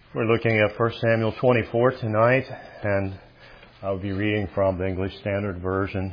We're looking at 1 Samuel 24 tonight, and I'll be reading from the English Standard Version.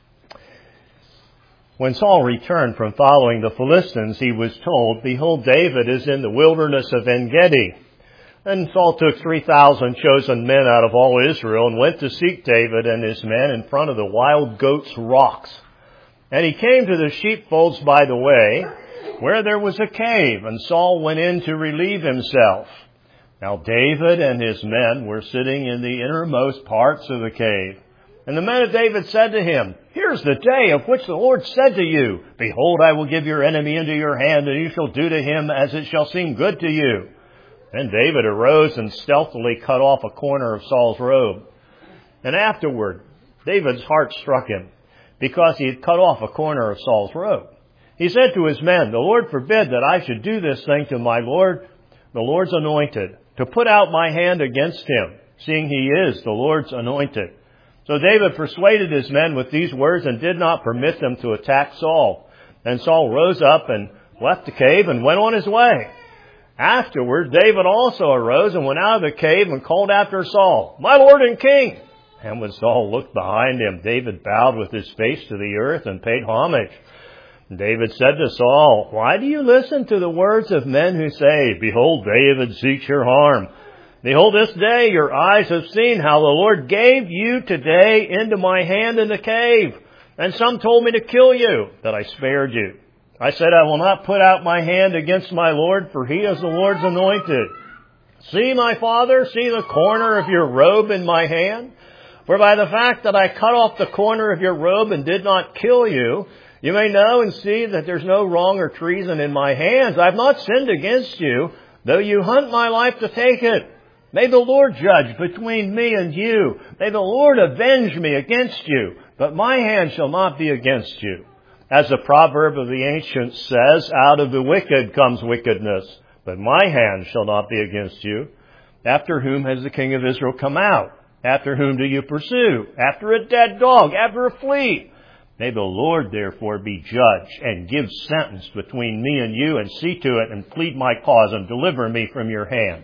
When Saul returned from following the Philistines, he was told, "Behold, David is in the wilderness of En-gedi." Then Saul took 3,000 chosen men out of all Israel and went to seek David and his men in front of the Wild Goats Rocks. And he came to the sheepfolds by the way, where there was a cave, and Saul went in to relieve himself. Now David and his men were sitting in the innermost parts of the cave. And the men of David said to him, "Here's the day of which the Lord said to you, Behold, I will give your enemy into your hand, and you shall do to him as it shall seem good to you." Then David arose and stealthily cut off a corner of Saul's robe. And afterward, David's heart struck him, because he had cut off a corner of Saul's robe. He said to his men, "The Lord forbid that I should do this thing to my Lord, the Lord's anointed, to put out my hand against him, seeing he is the Lord's anointed." So David persuaded his men with these words and did not permit them to attack Saul. Then Saul rose up and left the cave and went on his way. Afterward, David also arose and went out of the cave and called after Saul, "My Lord and King!" And when Saul looked behind him, David bowed with his face to the earth and paid homage. David said to Saul, "Why do you listen to the words of men who say, Behold, David seeks your harm? Behold, this day your eyes have seen how the Lord gave you today into my hand in the cave. And some told me to kill you, that I spared you. I said, I will not put out my hand against my Lord, for he is the Lord's anointed. See, my father, see the corner of your robe in my hand? For by the fact that I cut off the corner of your robe and did not kill you, you may know and see that there's no wrong or treason in my hands. I have not sinned against you, though you hunt my life to take it. May the Lord judge between me and you. May the Lord avenge me against you, but my hand shall not be against you. As the proverb of the ancients says, out of the wicked comes wickedness, but my hand shall not be against you. After whom has the king of Israel come out? After whom do you pursue? After a dead dog, after a flea. May the Lord therefore be judge and give sentence between me and you, and see to it and plead my cause and deliver me from your hand."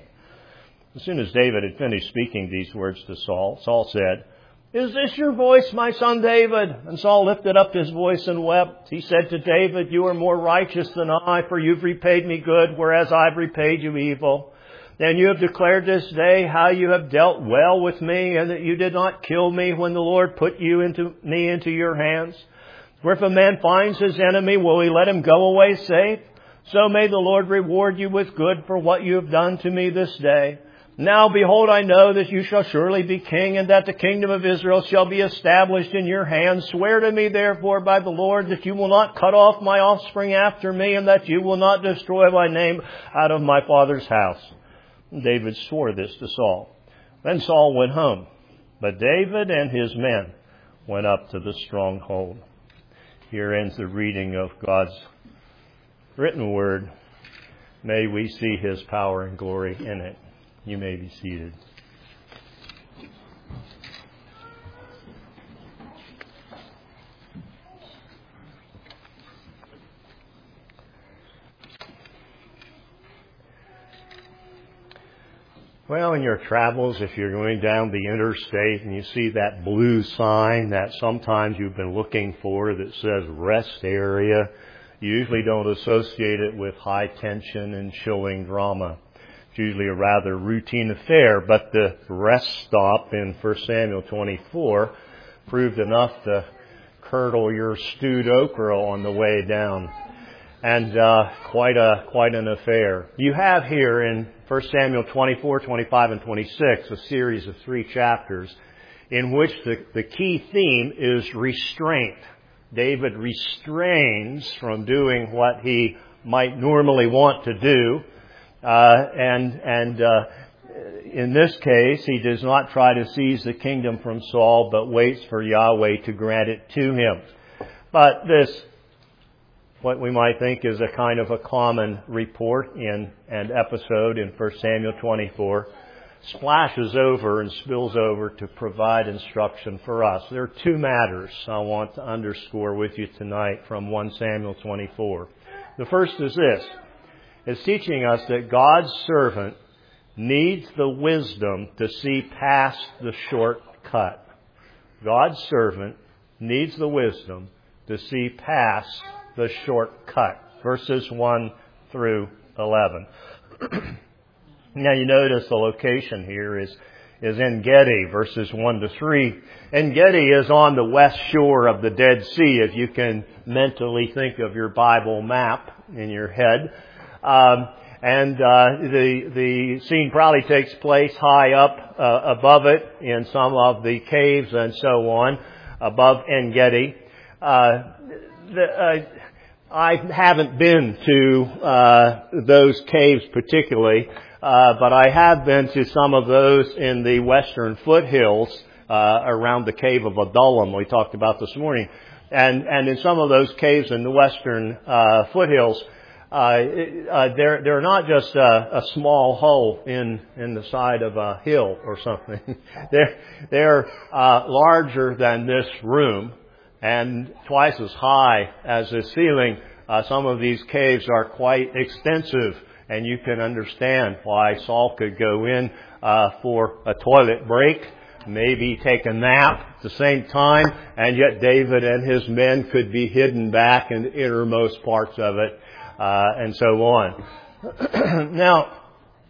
As soon as David had finished speaking these words to Saul, Saul said, "Is this your voice, my son David?" And Saul lifted up his voice and wept. He said to David, "You are more righteous than I, for you've repaid me good, whereas I've repaid you evil. And you have declared this day how you have dealt well with me, and that you did not kill me when the Lord put me into your hands. For if a man finds his enemy, will he let him go away safe? So may the Lord reward you with good for what you have done to me this day. Now, behold, I know that you shall surely be king, and that the kingdom of Israel shall be established in your hands. Swear to me, therefore, by the Lord, that you will not cut off my offspring after me, and that you will not destroy my name out of my father's house." And David swore this to Saul. Then Saul went home, but David and his men went up to the stronghold. Here ends the reading of God's written word. May we see His power and glory in it. You may be seated. Well, in your travels, if you're going down the interstate and you see that blue sign that sometimes you've been looking for that says rest area, you usually don't associate it with high tension and chilling drama. It's usually a rather routine affair, but the rest stop in 1 Samuel 24 proved enough to curdle your stewed okra on the way down. And quite an affair. You have here in 1 Samuel 24, 25, and 26 a series of 3 chapters in which the key theme is restraint. David restrains from doing what he might normally want to do. In this case, he does not try to seize the kingdom from Saul, but waits for Yahweh to grant it to him. But this, what we might think is a kind of a common report in an episode in 1 Samuel 24, splashes over and spills over to provide instruction for us. There are 2 matters I want to underscore with you tonight from 1 Samuel 24. The first is this. It's teaching us that God's servant needs the wisdom to see past the shortcut. God's servant needs the wisdom to see past the shortcut. Verses 1 through 11. Now you notice the location here is En-Gedi, verses 1 to 3. En-Gedi is on the west shore of the Dead Sea, if you can mentally think of your Bible map in your head. The scene probably takes place high up above it in some of the caves and so on, above En-Gedi. I haven't been to those caves particularly, but I have been to some of those in the western foothills around the cave of Adullam we talked about this morning. And in some of those caves in the western foothills, they're not just a small hole in the side of a hill or something. They're larger than this room and twice as high as the ceiling. Some of these caves are quite extensive, and you can understand why Saul could go in for a toilet break, maybe take a nap at the same time, and yet David and his men could be hidden back in the innermost parts of it, and so on. Now,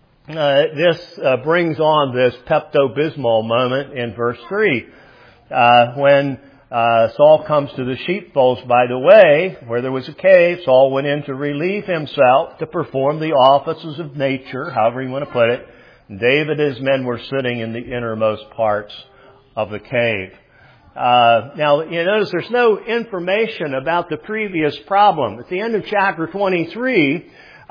this brings on this Pepto-Bismol moment in verse 3, when Saul comes to the sheepfolds by the way, where there was a cave. Saul went in to relieve himself, to perform the offices of nature, however you want to put it. David and his men were sitting in the innermost parts of the cave. Now, you notice there's no information about the previous problem. At the end of chapter 23,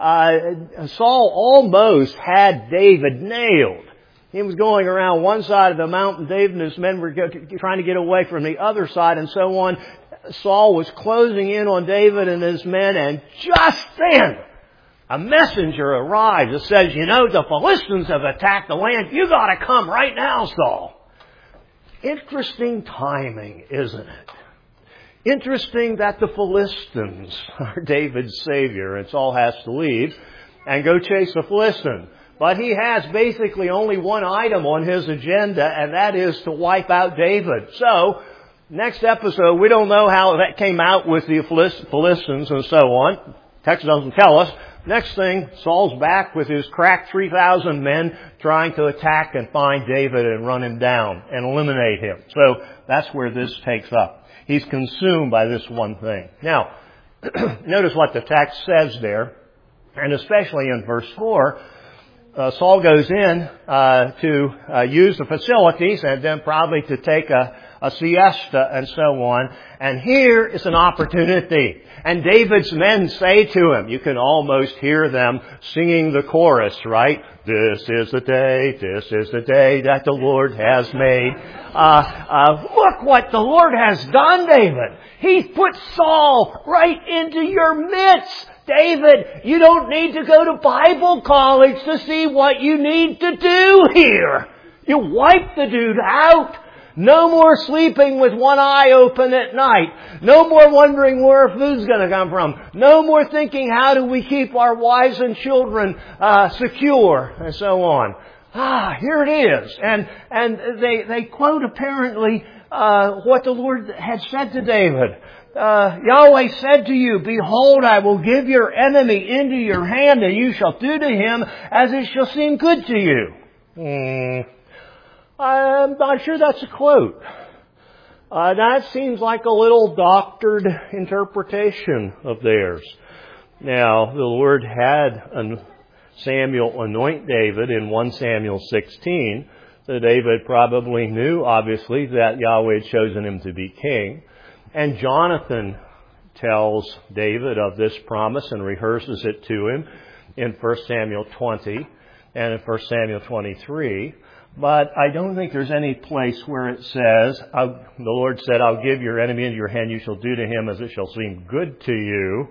Saul almost had David nailed. He was going around one side of the mountain. David and his men were trying to get away from the other side and so on. Saul was closing in on David and his men, and just then a messenger arrives that says, the Philistines have attacked the land. You got to come right now, Saul. Interesting timing, isn't it? Interesting that the Philistines are David's savior, and Saul has to leave and go chase the Philistines. But he has basically only one item on his agenda, and that is to wipe out David. So, next episode, we don't know how that came out with the Philistines and so on. Text doesn't tell us. Next thing, Saul's back with his crack 3,000 men trying to attack and find David and run him down and eliminate him. So, that's where this takes up. He's consumed by this one thing. Now, notice what the text says there, and especially in verse 4, Saul goes in to use the facilities and then probably to take a siesta and so on. And here is an opportunity. And David's men say to him, you can almost hear them singing the chorus, right? This is the day that the Lord has made. Look what the Lord has done, David. He's put Saul right into your midst. David, you don't need to go to Bible college to see what you need to do here. You wipe the dude out. No more sleeping with one eye open at night. No more wondering where food's going to come from. No more thinking, how do we keep our wives and children secure, and so on. Here it is. And they quote apparently what the Lord had said to David. Yahweh said to you, behold, I will give your enemy into your hand, and you shall do to him as it shall seem good to you. I'm not sure that's a quote. That seems like a little doctored interpretation of theirs. Now, the Lord had Samuel anoint David in 1 Samuel 16. So David probably knew, obviously, that Yahweh had chosen him to be king. And Jonathan tells David of this promise and rehearses it to him in 1 Samuel 20 and in 1 Samuel 23. But I don't think there's any place where it says, the Lord said, I'll give your enemy into your hand, you shall do to him as it shall seem good to you.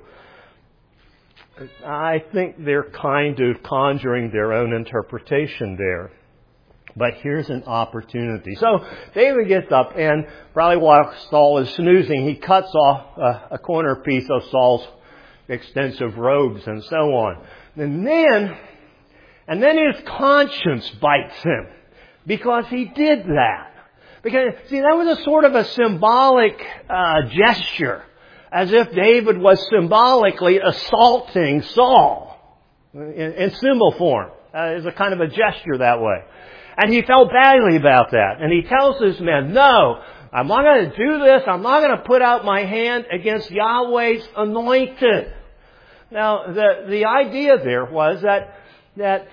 I think they're kind of conjuring their own interpretation there. But here's an opportunity. So David gets up, and probably while Saul is snoozing, he cuts off a corner piece of Saul's extensive robes and so on. And then, And then his conscience bites him because he did that. Because, see, that was a sort of a symbolic gesture, as if David was symbolically assaulting Saul in symbol form. As a kind of a gesture that way. And he felt badly about that. And he tells his men, no, I'm not going to do this. I'm not going to put out my hand against Yahweh's anointed. Now, the idea there was that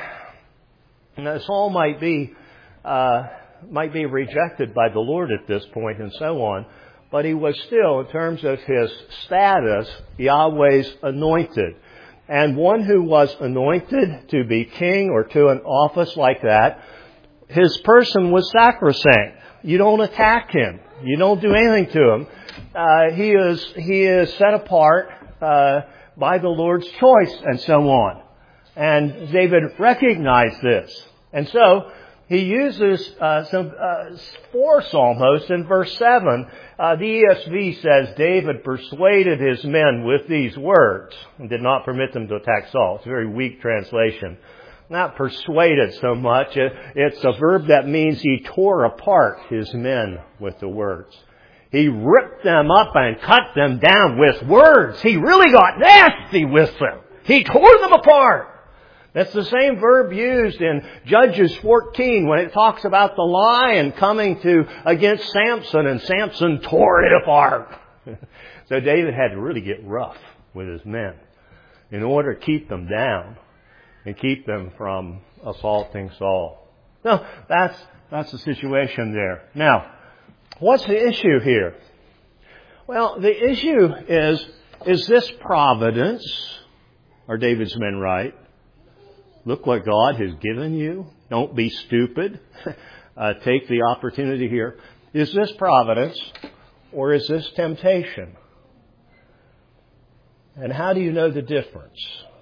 Saul might be rejected by the Lord at this point and so on, but he was still, in terms of his status, Yahweh's anointed. And one who was anointed to be king or to an office like that, his person was sacrosanct. You don't attack him. You don't do anything to him. He is set apart by the Lord's choice and so on. And David recognized this. And so he uses four psalmists in verse 7. The ESV says David persuaded his men with these words and did not permit them to attack Saul. It's a very weak translation. Not persuaded so much. It's a verb that means he tore apart his men with the words. He ripped them up and cut them down with words. He really got nasty with them. He tore them apart. That's the same verb used in Judges 14 when it talks about the lion coming against Samson, and Samson tore it apart. So David had to really get rough with his men in order to keep them down and keep them from assaulting Saul. So that's the situation there. Now, what's the issue here? Well, the issue is this providence? Are David's men right? Look what God has given you. Don't be stupid. Take the opportunity here. Is this providence or is this temptation? And how do you know the difference?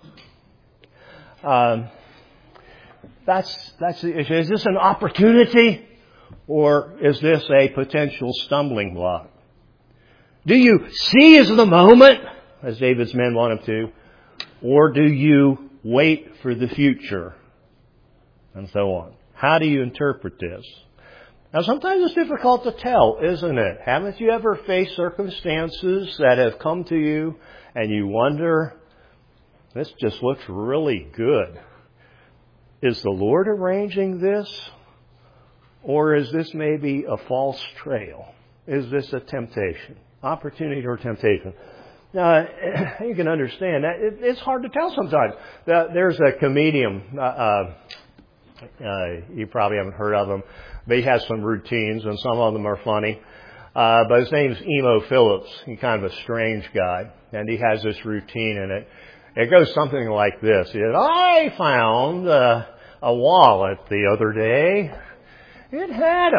That's the issue. Is this an opportunity or is this a potential stumbling block? Do you seize the moment, as David's men want him to, or do you wait for the future, and so on? How do you interpret this? Now, sometimes it's difficult to tell, isn't it? Haven't you ever faced circumstances that have come to you and you wonder, this just looks really good. Is the Lord arranging this? Or is this maybe a false trail? Is this a temptation? Opportunity or temptation? Now, you can understand that it's hard to tell sometimes. There's a comedian, you probably haven't heard of him, but he has some routines and some of them are funny. But his name's Emo Phillips. He's kind of a strange guy, and he has this routine in it. It goes something like this. He said, I found a wallet the other day. It had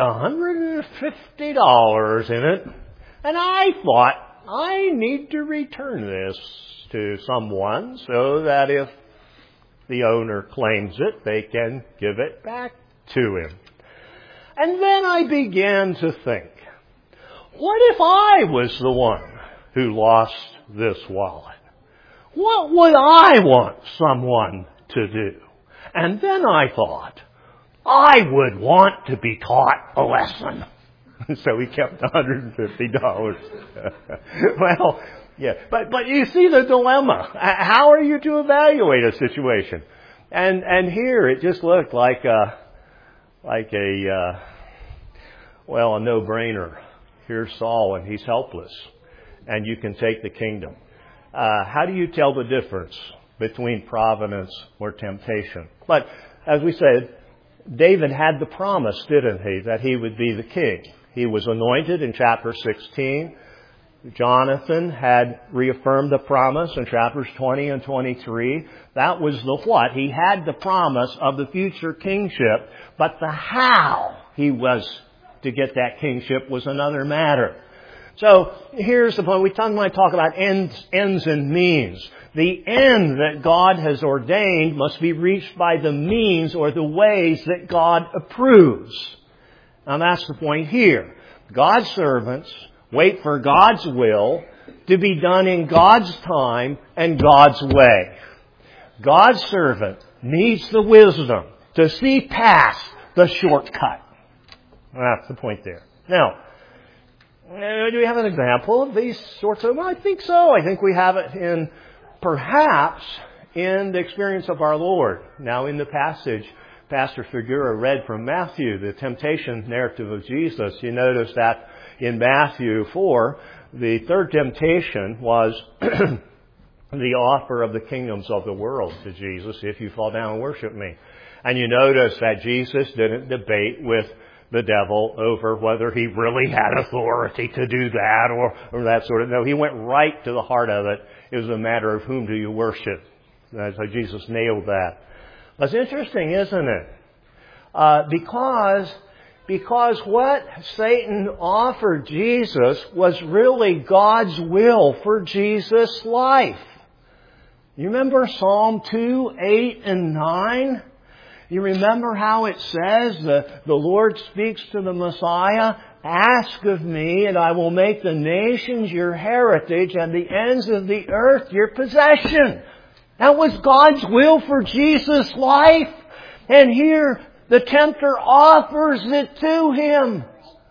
$150 in it, and I thought, I need to return this to someone so that if the owner claims it, they can give it back to him. And then I began to think, what if I was the one who lost this wallet? What would I want someone to do? And then I thought, I would want to be taught a lesson. So he kept $150. Well, yeah, but you see the dilemma. How are you to evaluate a situation? And here it just looked like a no-brainer. Here's Saul and he's helpless, and you can take the kingdom. How do you tell the difference between providence or temptation? But as we said, David had the promise, didn't he, that he would be the king. He was anointed in chapter 16. Jonathan had reaffirmed the promise in chapters 20 and 23. That was the what. He had the promise of the future kingship, but the how he was to get that kingship was another matter. So here's the point. We might talk about ends and means. The end that God has ordained must be reached by the means or the ways that God approves. Now that's the point here. God's servants wait for God's will to be done in God's time and God's way. God's servant needs the wisdom to see past the shortcut. That's the point there. Now, do we have an example of these sorts of... Well, I think so. I think we have it perhaps in the experience of our Lord. Now, in the passage Pastor Figura read from Matthew, the temptation narrative of Jesus, you notice that in Matthew 4, the third temptation was the offer of the kingdoms of the world to Jesus, if you fall down and worship me. And you notice that Jesus didn't debate with the devil over whether he really had authority to do that or that sort of... No, he went right to the heart of it. It was a matter of whom do you worship. That's how Jesus nailed that. That's interesting, isn't it? Because what Satan offered Jesus was really God's will for Jesus' life. You remember Psalm 2, 8, and 9? You remember how it says the Lord speaks to the Messiah, "Ask of me, and I will make the nations your heritage and the ends of the earth your possession." That was God's will for Jesus' life. And here the tempter offers it to him.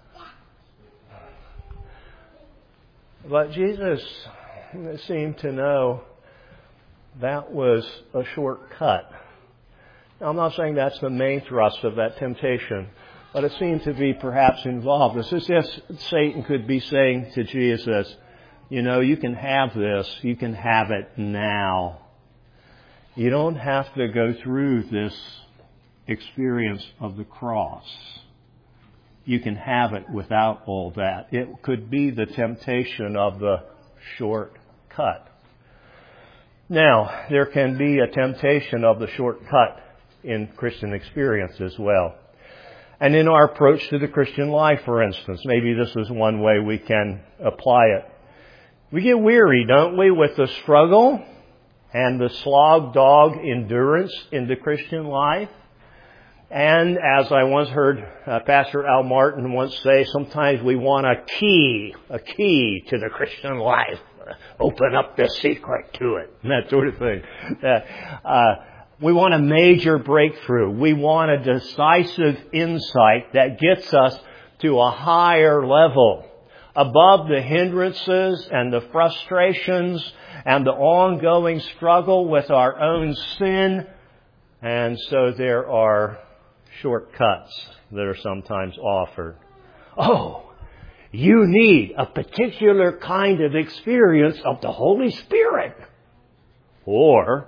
But Jesus seemed to know that was a shortcut. Now, I'm not saying that's the main thrust of that temptation, but it seemed to be perhaps involved. It's as if Satan could be saying to Jesus, you know, you can have this, you can have it now. You don't have to go through this experience of the cross. You can have it without all that. It could be the temptation of the shortcut. Now, there can be a temptation of the shortcut in Christian experience as well. And in our approach to the Christian life, for instance, maybe this is one way we can apply it. We get weary, don't we, with the struggle and the slog dog endurance in the Christian life. And as I once heard Pastor Al Martin once say, sometimes we want a key to the Christian life. Open up the secret to it, and that sort of thing. We want a major breakthrough. We want a decisive insight that gets us to a higher level, above the hindrances and the frustrations and the ongoing struggle with our own sin. And so there are shortcuts that are sometimes offered. Oh, you need a particular kind of experience of the Holy Spirit. Or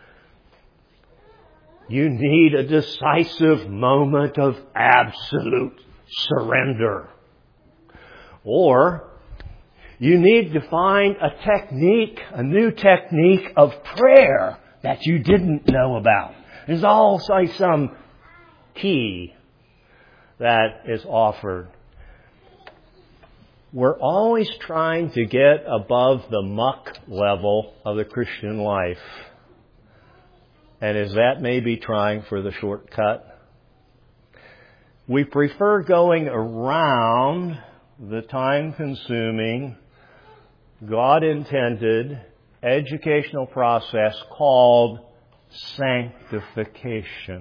you need a decisive moment of absolute surrender. Or you need to find a new technique of prayer that you didn't know about. There's also some key that is offered. We're always trying to get above the muck level of the Christian life. And is that maybe trying for the shortcut? We prefer going around the time-consuming, God-intended educational process called sanctification.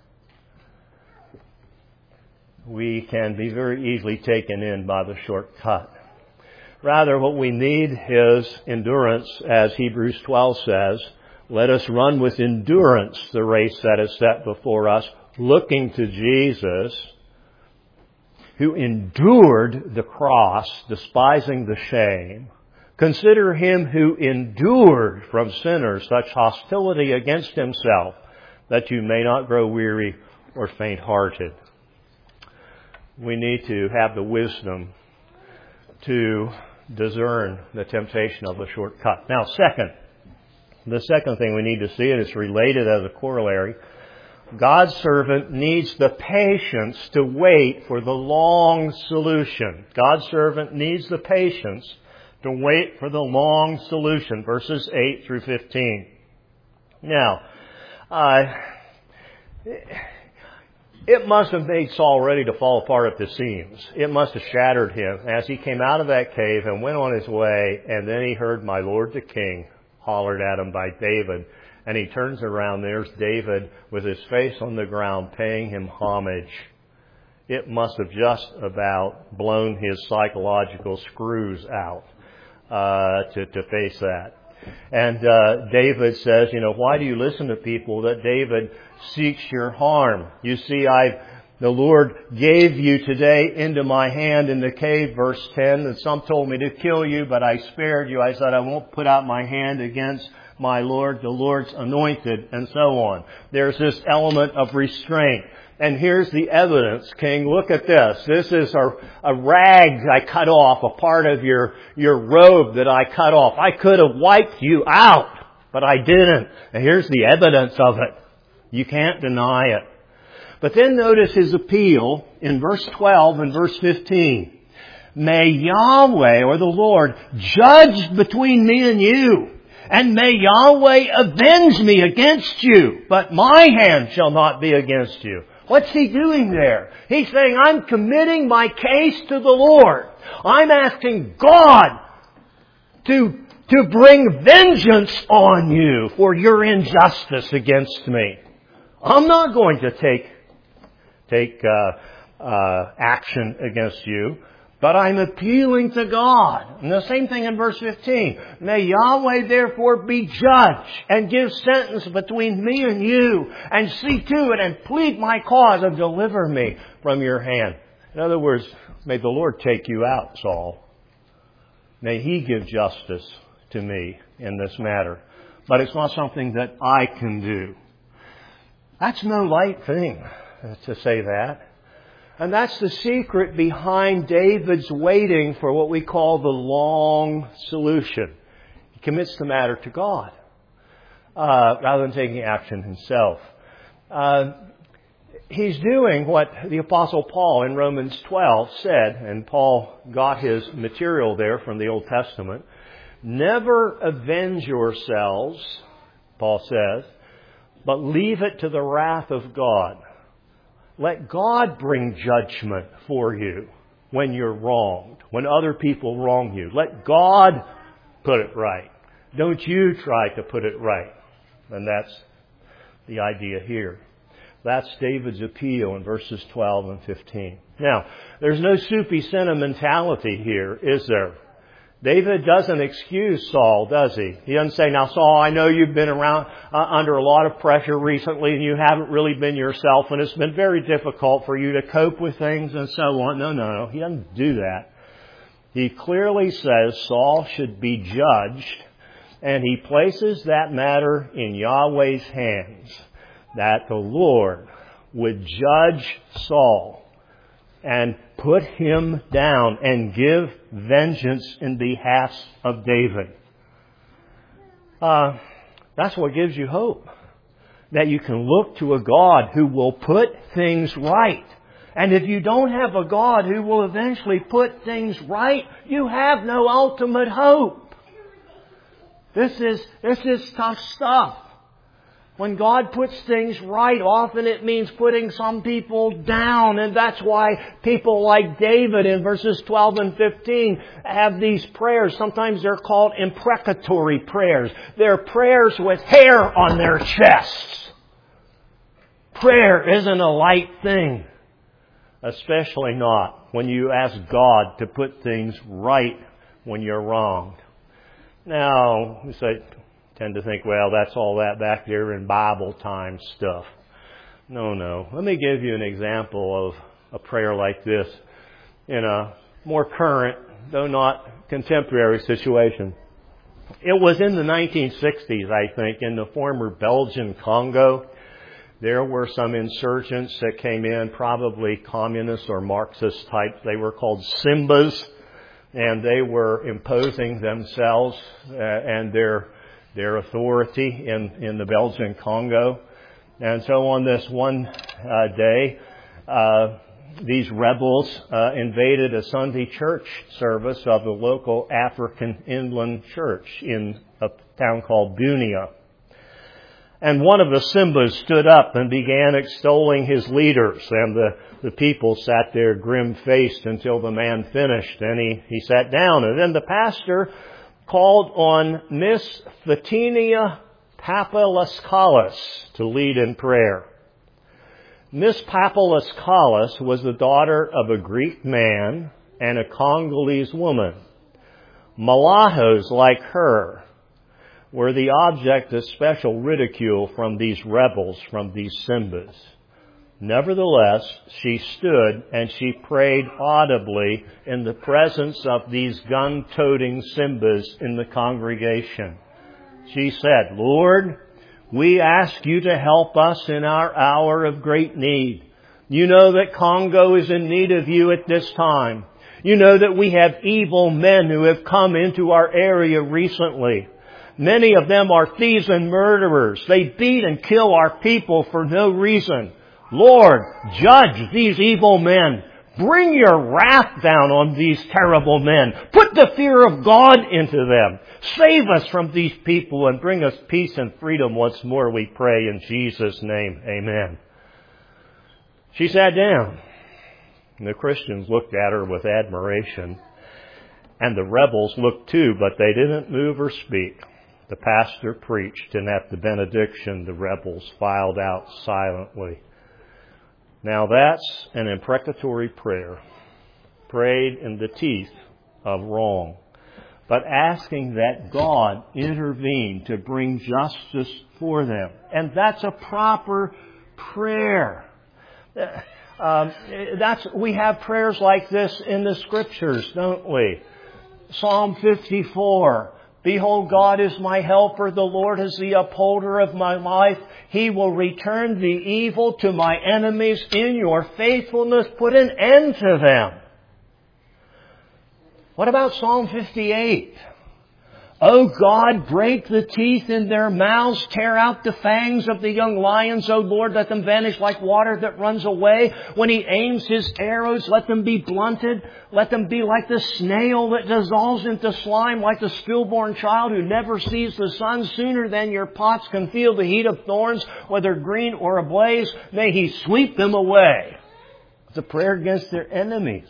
We can be very easily taken in by the shortcut. Rather, what we need is endurance, as Hebrews 12 says. Let us run with endurance the race that is set before us, looking to Jesus, who endured the cross, despising the shame. Consider Him who endured from sinners such hostility against Himself, that you may not grow weary or faint-hearted. We need to have the wisdom to discern the temptation of the shortcut. Now, the second thing we need to see, and it's related as a corollary, God's servant needs the patience to wait for the long solution. God's servant needs the patience to wait for the long solution. Verses 8 through 15. Now, it must have made Saul ready to fall apart at the seams. It must have shattered him as he came out of that cave and went on his way, and then he heard, "My Lord the King," hollered at him by David, And he turns around, there's David with his face on the ground paying him homage. It must have just about blown his psychological screws out to face that. And David says, why do you listen to people that David seeks your harm? You see, the Lord gave you today into my hand in the cave, verse 10, and some told me to kill you, but I spared you. I said, I won't put out my hand against my Lord, the Lord's anointed, and so on. There's this element of restraint. And here's the evidence, King. Look at this. This is a rag I cut off, a part of your robe that I cut off. I could have wiped you out, but I didn't. And here's the evidence of it. You can't deny it. But then notice his appeal in verse 12 and verse 15. May Yahweh, or the Lord, judge between me and you. And may Yahweh avenge me against you. But my hand shall not be against you. What's he doing there? He's saying, I'm committing my case to the Lord. I'm asking God to bring vengeance on you for your injustice against me. I'm not going to take action against you, but I'm appealing to God. And the same thing in verse 15. May Yahweh therefore be judge and give sentence between me and you, and see to it and plead my cause and deliver me from your hand. In other words, may the Lord take you out, Saul. May He give justice to me in this matter. But it's not something that I can do. That's no light thing to say that. And that's the secret behind David's waiting for what we call the long solution. He commits the matter to God rather than taking action himself. He's doing what the Apostle Paul in Romans 12 said, and Paul got his material there from the Old Testament. Never avenge yourselves, Paul says, but leave it to the wrath of God. Let God bring judgment for you when you're wronged, when other people wrong you. Let God put it right. Don't you try to put it right. And that's the idea here. That's David's appeal in verses 12 and 15. Now, there's no soupy sentimentality here, is there? David doesn't excuse Saul, does he? He doesn't say, now Saul, I know you've been around under a lot of pressure recently and you haven't really been yourself and it's been very difficult for you to cope with things and so on. No. He doesn't do that. He clearly says Saul should be judged, and he places that matter in Yahweh's hands, that the Lord would judge Saul and put him down and give vengeance in behalf of David. That's what gives you hope. That you can look to a God who will put things right. And if you don't have a God who will eventually put things right, you have no ultimate hope. This is tough stuff. When God puts things right, often it means putting some people down. And that's why people like David in verses 12 and 15 have these prayers. Sometimes they're called imprecatory prayers. They're prayers with hair on their chests. Prayer isn't a light thing. Especially not when you ask God to put things right when you're wronged. Now, we tend to think, well, that's all that back there in Bible time stuff. No. Let me give you an example of a prayer like this in a more current, though not contemporary situation. It was in the 1960s, I think, in the former Belgian Congo. There were some insurgents that came in, probably communist or Marxist types. They were called Simbas, and they were imposing themselves and their authority in the Belgian Congo. And so on this one day, these rebels invaded a Sunday church service of the local African Inland Church in a town called Bunia. And one of the Simbas stood up and began extolling his leaders, and the people sat there grim-faced until the man finished. And he sat down, and then the pastor called on Miss Fatinia Papalaskalis to lead in prayer. Miss Papalaskalis was the daughter of a Greek man and a Congolese woman. Mulattoes like her were the object of special ridicule from these rebels, from these Simbas. Nevertheless, she stood and she prayed audibly in the presence of these gun-toting Simbas in the congregation. She said, "Lord, we ask you to help us in our hour of great need. You know that Congo is in need of you at this time. You know that we have evil men who have come into our area recently. Many of them are thieves and murderers. They beat and kill our people for no reason. Lord, judge these evil men. Bring your wrath down on these terrible men. Put the fear of God into them. Save us from these people and bring us peace and freedom once more, we pray in Jesus' name. Amen." She sat down, and the Christians looked at her with admiration, and the rebels looked too, but they didn't move or speak. The pastor preached, and at the benediction, the rebels filed out silently. Now that's an imprecatory prayer, prayed in the teeth of wrong, but asking that God intervene to bring justice for them. And that's a proper prayer. We have prayers like this in the Scriptures, don't we? Psalm 54. "Behold, God is my helper. The Lord is the upholder of my life. He will return the evil to my enemies. In your faithfulness, put an end to them." What about Psalm 58? "O God, break the teeth in their mouths. Tear out the fangs of the young lions. O Lord, let them vanish like water that runs away. When he aims his arrows, let them be blunted. Let them be like the snail that dissolves into slime, like the stillborn child who never sees the sun. Sooner than your pots can feel the heat of thorns, whether green or ablaze, may he sweep them away." It's a prayer against their enemies.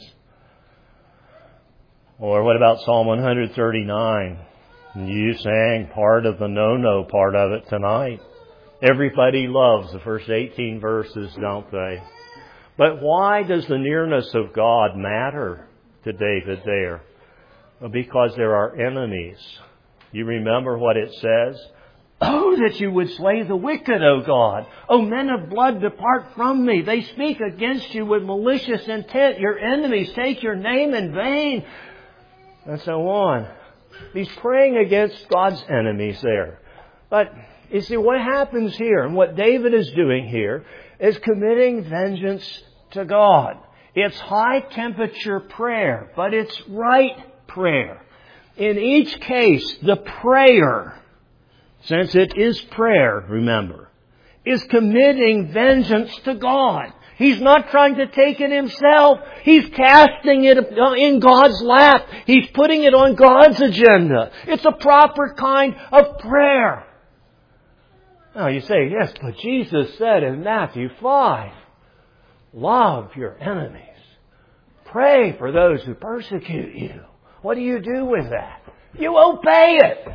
Or what about Psalm 139? You sang part of the no-no part of it tonight. Everybody loves the first 18 verses, don't they? But why does the nearness of God matter to David there? Well, because there are enemies. You remember what it says? "Oh, that you would slay the wicked, O God. O men of blood, depart from me. They speak against you with malicious intent. Your enemies take your name in vain." And so on. He's praying against God's enemies there. But you see, what happens here, and what David is doing here, is committing vengeance to God. It's high temperature prayer, but it's right prayer. In each case, the prayer, since it is prayer, remember, is committing vengeance to God. He's not trying to take it himself. He's casting it in God's lap. He's putting it on God's agenda. It's a proper kind of prayer. Now you say, yes, but Jesus said in Matthew 5, love your enemies. Pray for those who persecute you. What do you do with that? You obey it.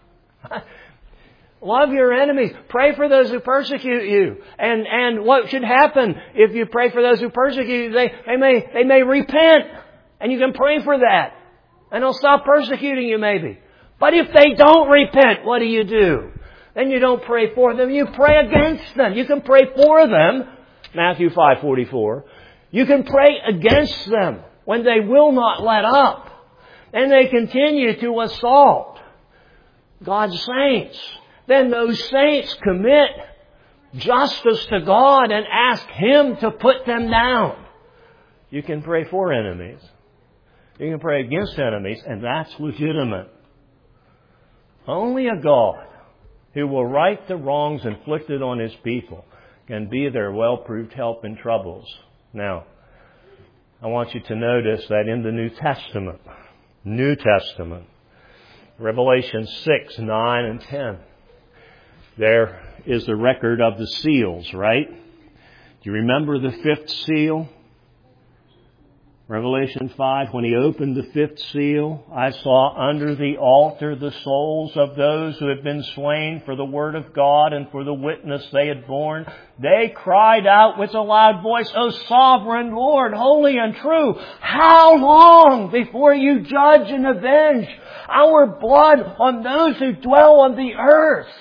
Love your enemies. Pray for those who persecute you. And what should happen if you pray for those who persecute you? They may repent. And you can pray for that. And they'll stop persecuting you maybe. But if they don't repent, what do? Then you don't pray for them. You pray against them. You can pray for them. Matthew 5:44. You can pray against them when they will not let up. And they continue to assault God's saints. Then those saints commit justice to God and ask Him to put them down. You can pray for enemies. You can pray against enemies, and that's legitimate. Only a God who will right the wrongs inflicted on His people can be their well-proved help in troubles. Now, I want you to notice that in the New Testament, Revelation 6, 9, and 10, there is the record of the seals, right? Do you remember the fifth seal? Revelation 5, when He opened the fifth seal, I saw under the altar the souls of those who had been slain for the word of God and for the witness they had borne. They cried out with a loud voice, O sovereign Lord, holy and true, how long before you judge and avenge our blood on those who dwell on the earth?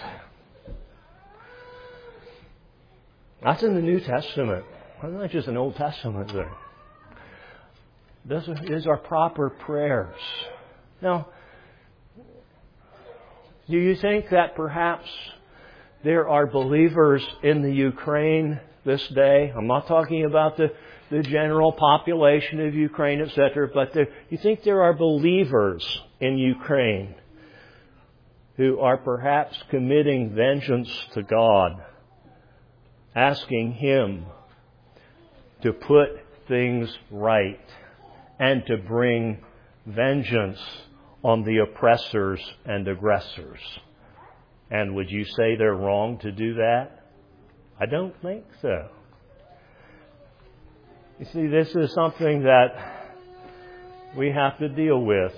That's in the New Testament. That's not just an Old Testament thing. These are proper prayers. Now, do you think that perhaps there are believers in the Ukraine this day? I'm not talking about the general population of Ukraine, etc., but you think there are believers in Ukraine who are perhaps committing vengeance to God, asking Him to put things right and to bring vengeance on the oppressors and aggressors? And would you say they're wrong to do that? I don't think so. You see, this is something that we have to deal with.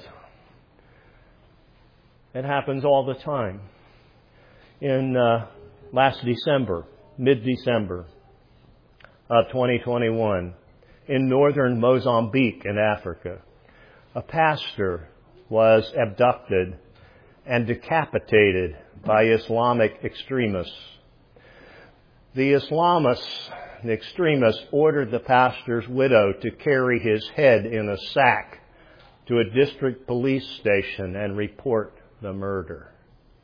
It happens all the time. In last December, mid-December of 2021, in northern Mozambique in Africa, a pastor was abducted and decapitated by Islamic extremists. The extremists ordered the pastor's widow to carry his head in a sack to a district police station and report the murder.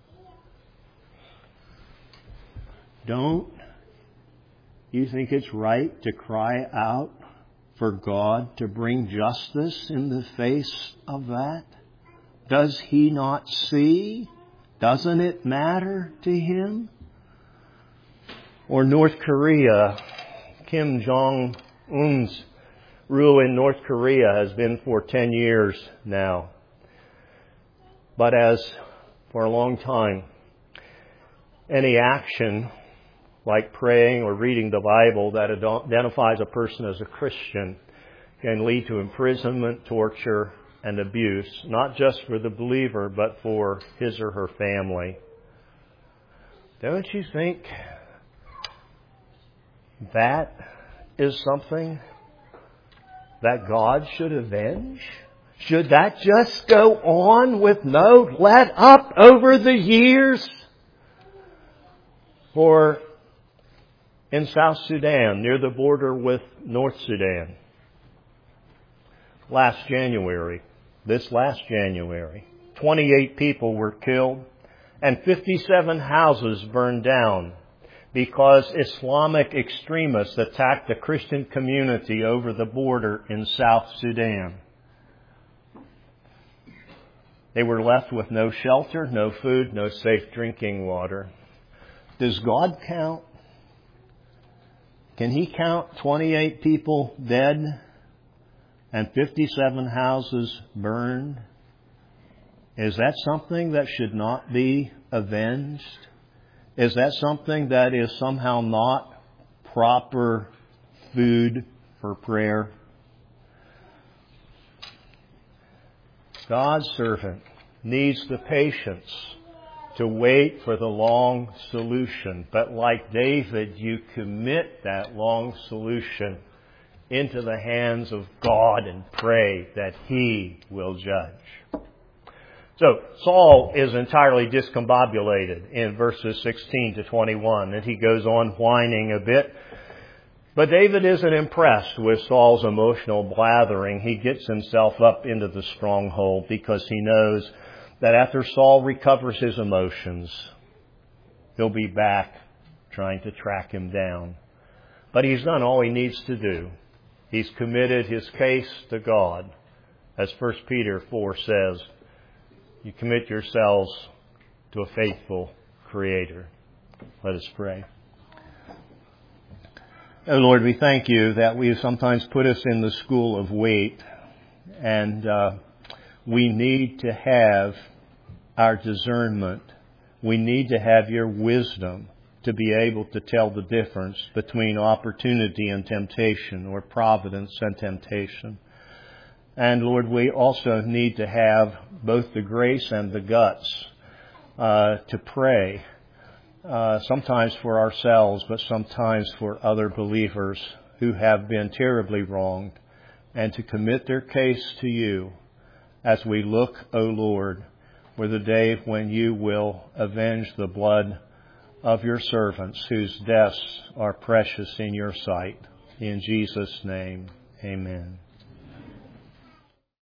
Don't you think it's right to cry out for God to bring justice in the face of that? Does He not see? Doesn't it matter to Him? Or North Korea, Kim Jong-un's rule in North Korea has been for 10 years now. But as for a long time, any action like praying or reading the Bible that identifies a person as a Christian can lead to imprisonment, torture, and abuse, not just for the believer, but for his or her family. Don't you think that is something that God should avenge? Should that just go on with no let up over the years? Or in South Sudan, near the border with North Sudan, this last January, 28 people were killed and 57 houses burned down because Islamic extremists attacked the Christian community over the border in South Sudan. They were left with no shelter, no food, no safe drinking water. Does God count? Can He count 28 people dead and 57 houses burned? Is that something that should not be avenged? Is that something that is somehow not proper food for prayer? God's servant needs the patience to wait for the long solution. But like David, you commit that long solution into the hands of God and pray that He will judge. So Saul is entirely discombobulated in verses 16 to 21, and he goes on whining a bit. But David isn't impressed with Saul's emotional blathering. He gets himself up into the stronghold because he knows that after Saul recovers his emotions, he'll be back trying to track him down. But he's done all he needs to do. He's committed his case to God. As 1 Peter 4 says, you commit yourselves to a faithful Creator. Let us pray. Oh Lord, we thank You that we sometimes put us in the school of wait, and we need to have our discernment. We need to have Your wisdom to be able to tell the difference between opportunity and temptation, or providence and temptation. And Lord, we also need to have both the grace and the guts to pray, sometimes for ourselves, but sometimes for other believers who have been terribly wronged, and to commit their case to you as we look, O Lord, for the day when you will avenge the blood of your servants whose deaths are precious in your sight. In Jesus' name, amen.